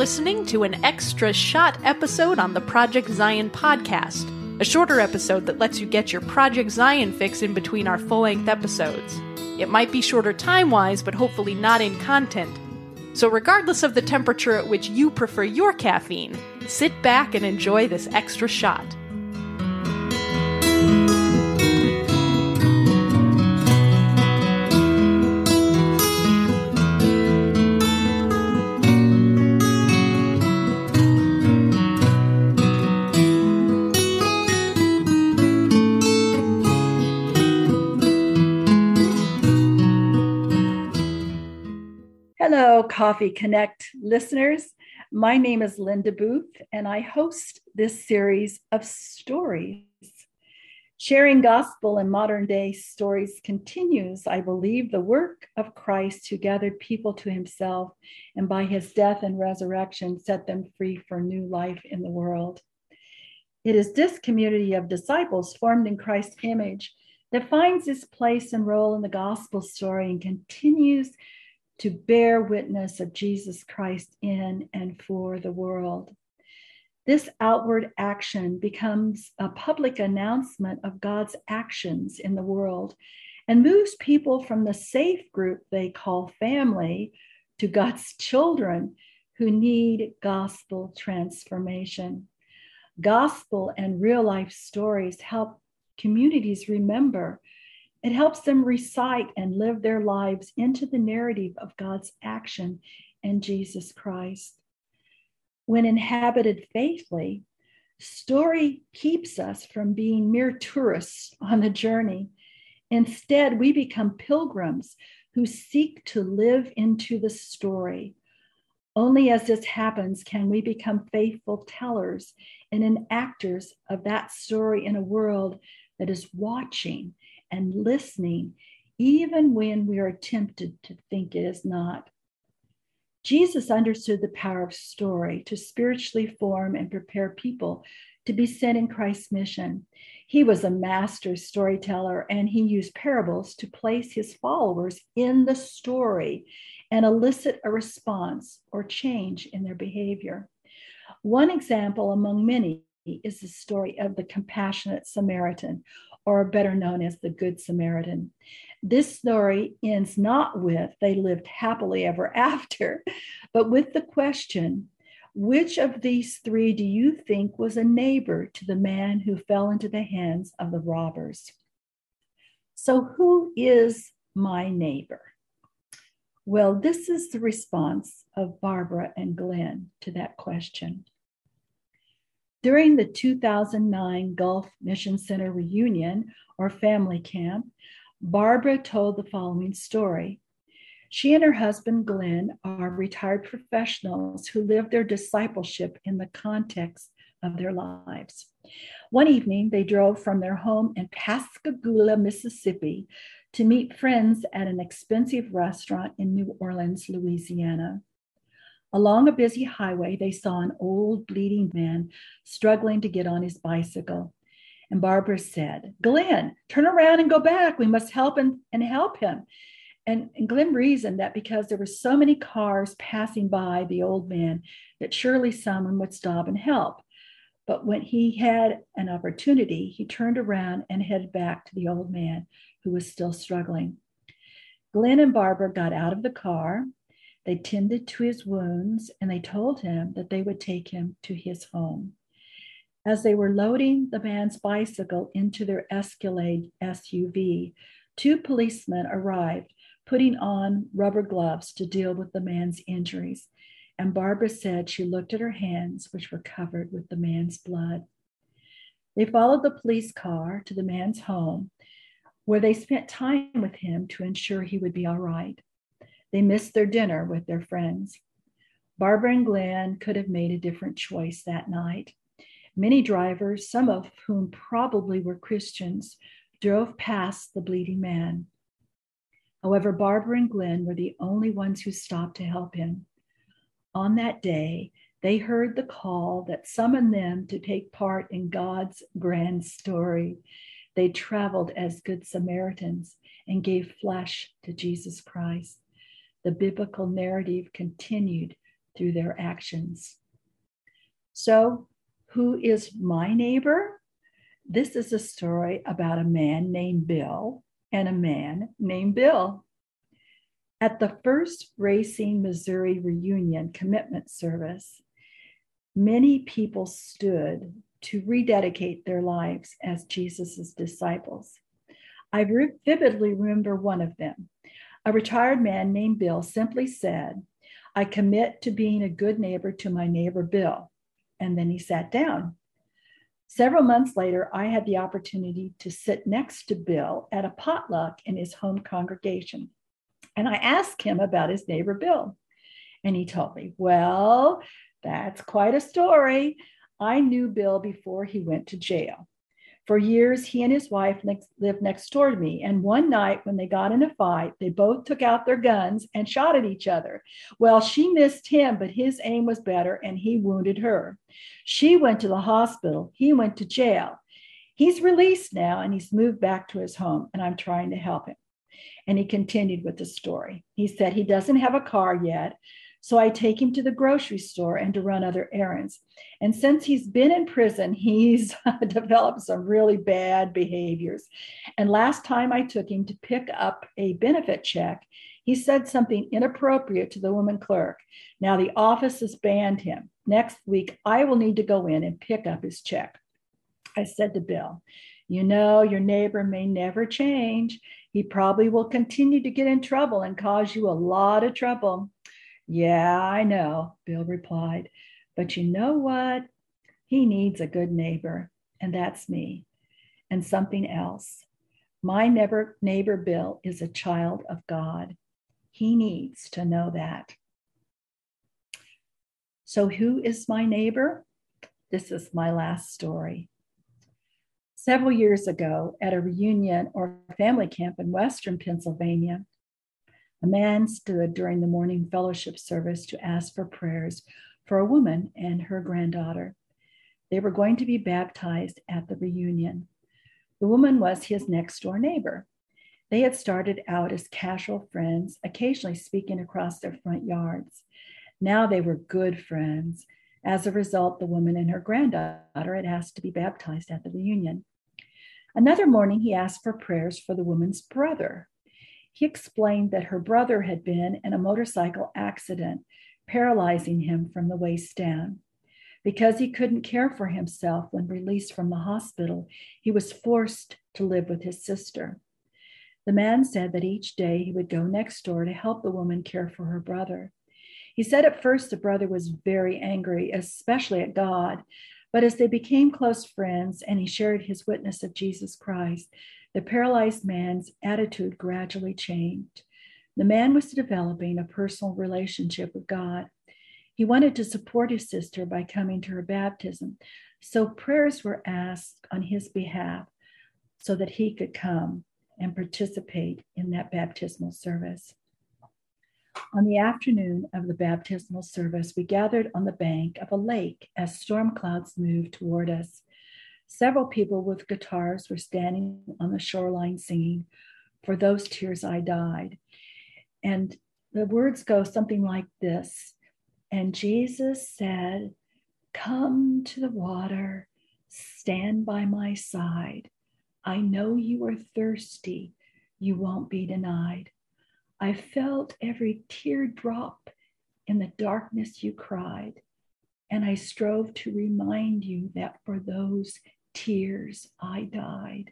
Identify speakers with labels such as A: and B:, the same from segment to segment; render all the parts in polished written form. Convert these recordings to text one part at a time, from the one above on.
A: listening to an extra shot episode on the Project Zion podcast, a shorter episode that lets you get your Project Zion fix in between our full-length episodes. It might be shorter time-wise, but hopefully not in content. So regardless of the temperature at which you prefer your caffeine, sit back and enjoy this extra shot.
B: Hello, Coffee Connect listeners. My name is Linda Booth, and I host this series of stories. Sharing gospel and modern day stories continues, I believe, the work of Christ who gathered people to himself and by his death and resurrection set them free for new life in the world. It is this community of disciples formed in Christ's image that finds its place and role in the gospel story and continues to bear witness of Jesus Christ in and for the world. This outward action becomes a public announcement of God's actions in the world and moves people from the safe group they call family to God's children who need gospel transformation. Gospel and real life stories help communities remember. It helps them recite and live their lives into the narrative of God's action in Jesus Christ. When inhabited faithfully, story keeps us from being mere tourists on the journey. Instead, we become pilgrims who seek to live into the story. Only as this happens can we become faithful tellers and enactors of that story in a world that is watching and listening, even when we are tempted to think it is not. Jesus understood the power of story to spiritually form and prepare people to be sent in Christ's mission. He was a master storyteller, and he used parables to place his followers in the story and elicit a response or change in their behavior. One example among many is the story of the compassionate Samaritan, or better known as the Good Samaritan. This story ends not with they lived happily ever after, but with the question, which of these three do you think was a neighbor to the man who fell into the hands of the robbers? So who is my neighbor? Well, this is the response of Barbara and Glenn to that question. During the 2009 Gulf Mission Center reunion or family camp, Barbara told the following story. She and her husband, Glenn, are retired professionals who live their discipleship in the context of their lives. One evening, they drove from their home in Pascagoula, Mississippi, to meet friends at an expensive restaurant in New Orleans, Louisiana. Along a busy highway, they saw an old bleeding man struggling to get on his bicycle. And Barbara said, "Glenn, turn around and go back. We must help him and help him." And Glenn reasoned that because there were so many cars passing by the old man, that surely someone would stop and help. But when he had an opportunity, he turned around and headed back to the old man who was still struggling. Glenn and Barbara got out of the car. They tended to his wounds, and they told him that they would take him to his home. As they were loading the man's bicycle into their Escalade SUV, two policemen arrived, putting on rubber gloves to deal with the man's injuries. And Barbara said she looked at her hands, which were covered with the man's blood. They followed the police car to the man's home, where they spent time with him to ensure he would be all right. They missed their dinner with their friends. Barbara and Glenn could have made a different choice that night. Many drivers, some of whom probably were Christians, drove past the bleeding man. However, Barbara and Glenn were the only ones who stopped to help him. On that day, they heard the call that summoned them to take part in God's grand story. They traveled as Good Samaritans and gave flesh to Jesus Christ. The biblical narrative continued through their actions. So, who is my neighbor? This is a story about a man named Bill and a man named Bill. At the first Racine, Missouri reunion commitment service, many people stood to rededicate their lives as Jesus' disciples. I vividly remember one of them. A retired man named Bill simply said, "I commit to being a good neighbor to my neighbor Bill." And then he sat down. Several months later, I had the opportunity to sit next to Bill at a potluck in his home congregation. And I asked him about his neighbor Bill. And he told me, "Well, that's quite a story. I knew Bill before he went to jail. For years, he and his wife lived next door to me. And one night when they got in a fight, they both took out their guns and shot at each other. Well, she missed him, but his aim was better and he wounded her. She went to the hospital. He went to jail. He's released now and he's moved back to his home, and I'm trying to help him." And he continued with the story. He said he doesn't have a car yet, so I take him to the grocery store and to run other errands. And since he's been in prison, he's developed some really bad behaviors. And last time I took him to pick up a benefit check, he said something inappropriate to the woman clerk. Now the office has banned him. Next week, I will need to go in and pick up his check. I said to Bill, "You know, your neighbor may never change. He probably will continue to get in trouble and cause you a lot of trouble." "Yeah, I know," Bill replied. "But you know what? He needs a good neighbor, and that's me." And something else. My neighbor Bill is a child of God. He needs to know that. So who is my neighbor? This is my last story. Several years ago, at a reunion or family camp in Western Pennsylvania, a man stood during the morning fellowship service to ask for prayers for a woman and her granddaughter. They were going to be baptized at the reunion. The woman was his next door neighbor. They had started out as casual friends, occasionally speaking across their front yards. Now they were good friends. As a result, the woman and her granddaughter had asked to be baptized at the reunion. Another morning, he asked for prayers for the woman's brother. He explained that her brother had been in a motorcycle accident, paralyzing him from the waist down. Because he couldn't care for himself when released from the hospital, he was forced to live with his sister. The man said that each day he would go next door to help the woman care for her brother. He said at first the brother was very angry, especially at God, but as they became close friends and he shared his witness of Jesus Christ, the paralyzed man's attitude gradually changed. The man was developing a personal relationship with God. He wanted to support his sister by coming to her baptism, so prayers were asked on his behalf so that he could come and participate in that baptismal service. On the afternoon of the baptismal service, we gathered on the bank of a lake as storm clouds moved toward us. Several people with guitars were standing on the shoreline singing, "For Those Tears I Died." And the words go something like this. And Jesus said, "Come to the water, stand by my side. I know you are thirsty, you won't be denied. I felt every teardrop in the darkness you cried, and I strove to remind you that for those tears I died."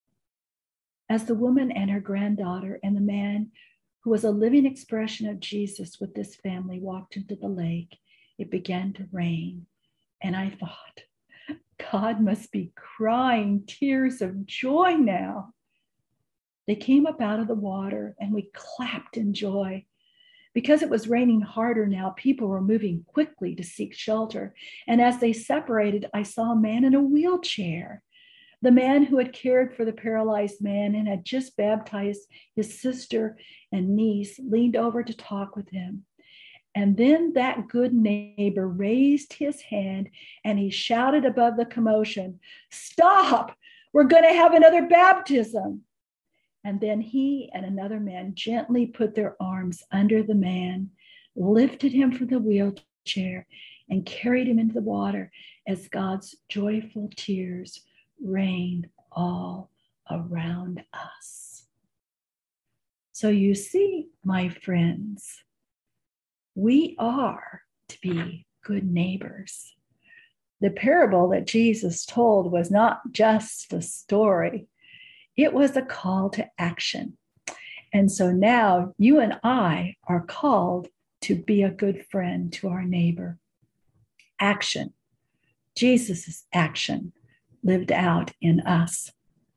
B: As the woman and her granddaughter and the man who was a living expression of Jesus with this family walked into the lake, it began to rain, and I thought, God must be crying tears of joy now. They came up out of the water and we clapped in joy. Because it was raining harder now, people were moving quickly to seek shelter. And as they separated, I saw a man in a wheelchair. The man who had cared for the paralyzed man and had just baptized his sister and niece leaned over to talk with him. And then that good neighbor raised his hand and he shouted above the commotion, "Stop! We're going to have another baptism." And then he and another man gently put their arms under the man, lifted him from the wheelchair, chair and carried him into the water as God's joyful tears rained all around us. So you see, my friends, we are to be good neighbors. The parable that Jesus told was not just a story, it was a call to action. And so now you and I are called to be a good friend to our neighbor. Action. Jesus' action lived out in us.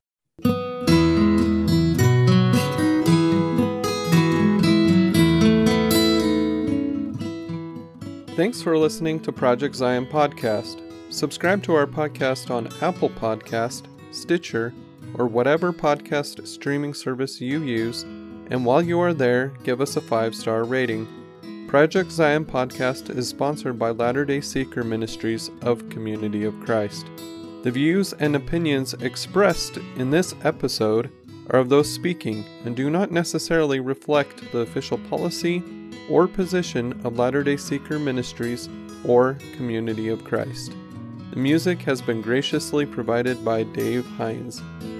C: Thanks for listening to Project Zion Podcast. Subscribe to our podcast on Apple Podcast, Stitcher, or whatever podcast streaming service you use, and while you are there, give us a 5-star rating. Project Zion Podcast is sponsored by Latter-day Seeker Ministries of Community of Christ. The views and opinions expressed in this episode are of those speaking and do not necessarily reflect the official policy or position of Latter-day Seeker Ministries or Community of Christ. The music has been graciously provided by Dave Hines.